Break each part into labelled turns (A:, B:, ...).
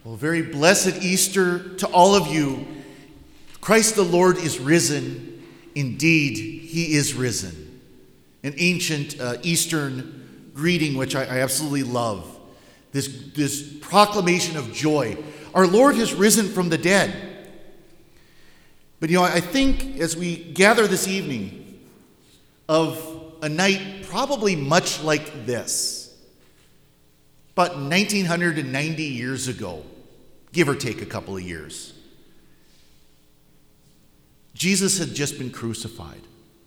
A: Well, very blessed Easter to all of you. Christ the Lord is risen. Indeed, he is risen. An ancient Eastern greeting, which I absolutely love. This proclamation of joy. Our Lord has risen from the dead. But I think as we gather this evening of a night probably much like this, about 1990 years ago, give or take a couple of years, Jesus had just been crucified.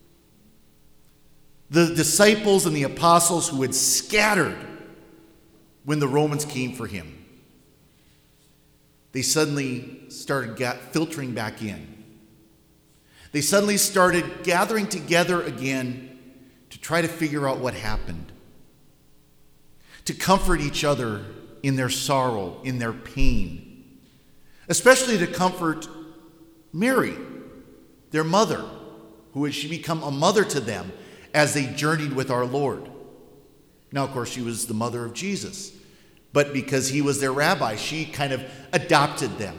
A: The disciples and the apostles who had scattered when the Romans came for him, they suddenly started filtering back in. They suddenly started gathering together again to try to figure out what happened, to comfort each other in their sorrow, in their pain, especially to comfort Mary, their mother, who had she become a mother to them as they journeyed with our Lord. Now, of course, she was the mother of Jesus, but because he was their rabbi, she kind of adopted them.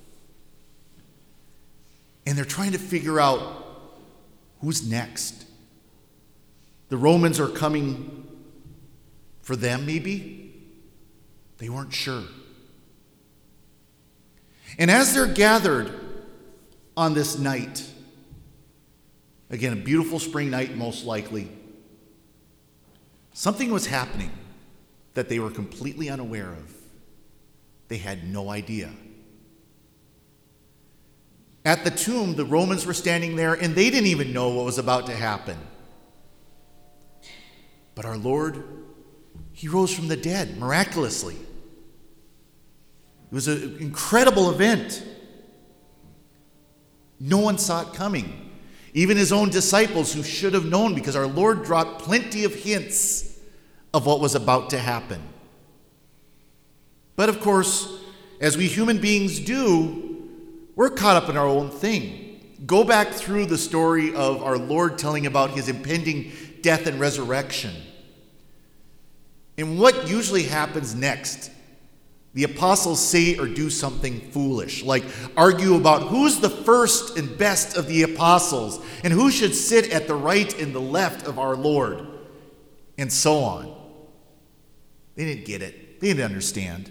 A: And they're trying to figure out who's next. The Romans are coming for them, maybe? They weren't sure. And as they're gathered on this night, again, a beautiful spring night most likely, something was happening that they were completely unaware of. They had no idea. At the tomb, the Romans were standing there, and they didn't even know what was about to happen. But our Lord, he rose from the dead miraculously. It was an incredible event. No one saw it coming. Even his own disciples, who should have known, because our Lord dropped plenty of hints of what was about to happen. But of course, as we human beings do, we're caught up in our own thing. Go back through the story of our Lord telling about his impending death and resurrection. And what usually happens next? The apostles say or do something foolish, like argue about who's the first and best of the apostles and who should sit at the right and the left of our Lord, and so on. They didn't get it. They didn't understand.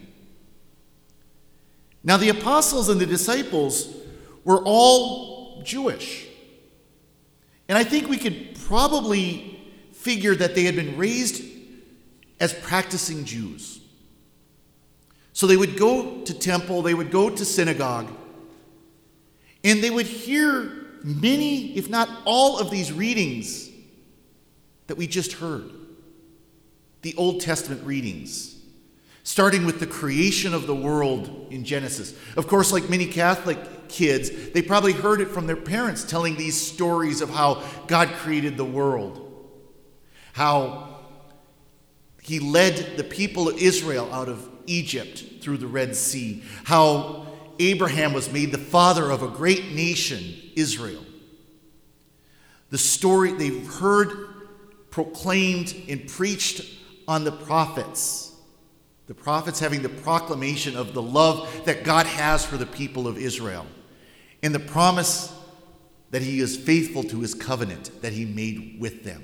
A: Now, the apostles and the disciples were all Jewish. And I think we could probably figure that they had been raised as practicing Jews. So they would go to temple, they would go to synagogue, and they would hear many, if not all, of these readings that we just heard. The Old Testament readings, starting with the creation of the world in Genesis. Of course, like many Catholic kids, they probably heard it from their parents telling these stories of how God created the world, how he led the people of Israel out of Egypt through the Red Sea, how Abraham was made the father of a great nation, Israel. The story they've heard proclaimed and preached on the prophets having the proclamation of the love that God has for the people of Israel, and the promise that he is faithful to his covenant that he made with them.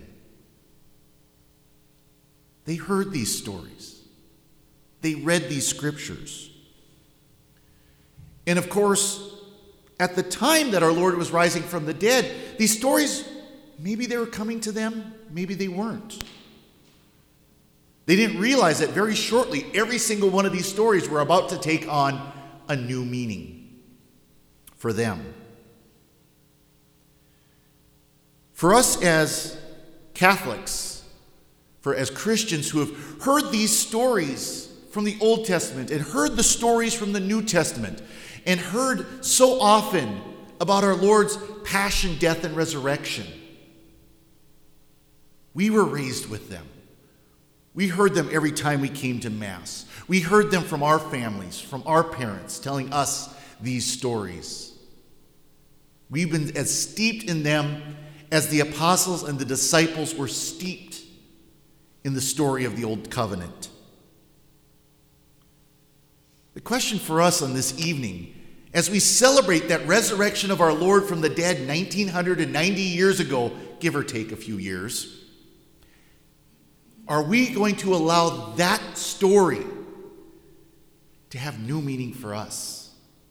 A: They heard these stories. They read these scriptures. And of course, at the time that our Lord was rising from the dead, these stories, maybe they were coming to them, maybe they weren't. They didn't realize that very shortly, every single one of these stories were about to take on a new meaning for them. For us as Catholics, as Christians who have heard these stories from the Old Testament and heard the stories from the New Testament and heard so often about our Lord's passion, death, and resurrection, we were raised with them. We heard them every time we came to Mass. We heard them from our families, from our parents, telling us these stories. We've been as steeped in them as the apostles and the disciples were steeped in the story of the Old Covenant. The question for us on this evening, as we celebrate that resurrection of our Lord from the dead 1990 years ago, give or take a few years, are we going to allow that story to have new meaning for us?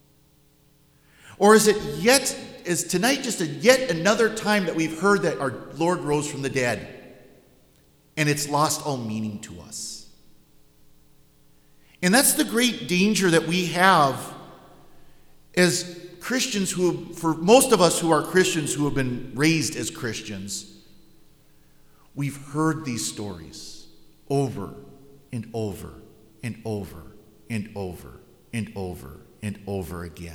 A: Or is tonight just yet another time that we've heard that our Lord rose from the dead and it's lost all meaning to us? And that's the great danger that we have as Christians for most of us who are Christians who have been raised as Christians. We've heard these stories over and over and over and over and over and over again.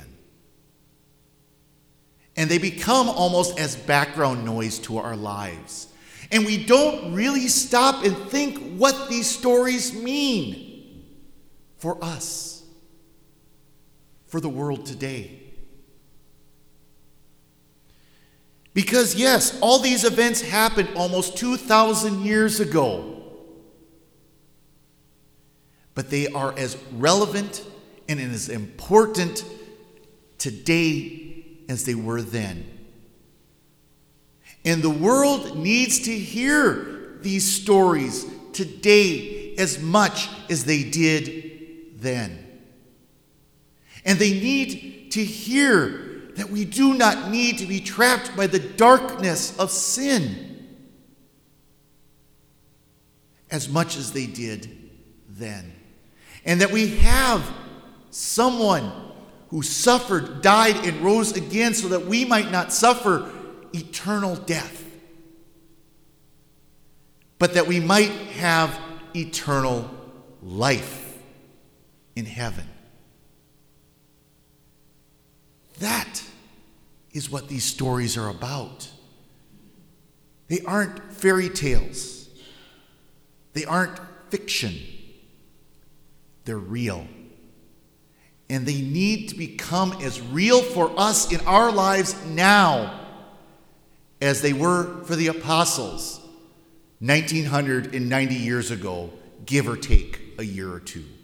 A: And they become almost as background noise to our lives. And we don't really stop and think what these stories mean for us, for the world today. Because yes, all these events happened almost 2,000 years ago. But they are as relevant and as important today as they were then. And the world needs to hear these stories today as much as they did then. And they need to hear that we do not need to be trapped by the darkness of sin as much as they did then. And that we have someone who suffered, died, and rose again so that we might not suffer eternal death, but that we might have eternal life in heaven. That is what these stories are about. They aren't fairy tales. They aren't fiction. They're real. And they need to become as real for us in our lives now as they were for the apostles 1990 years ago, give or take a year or two.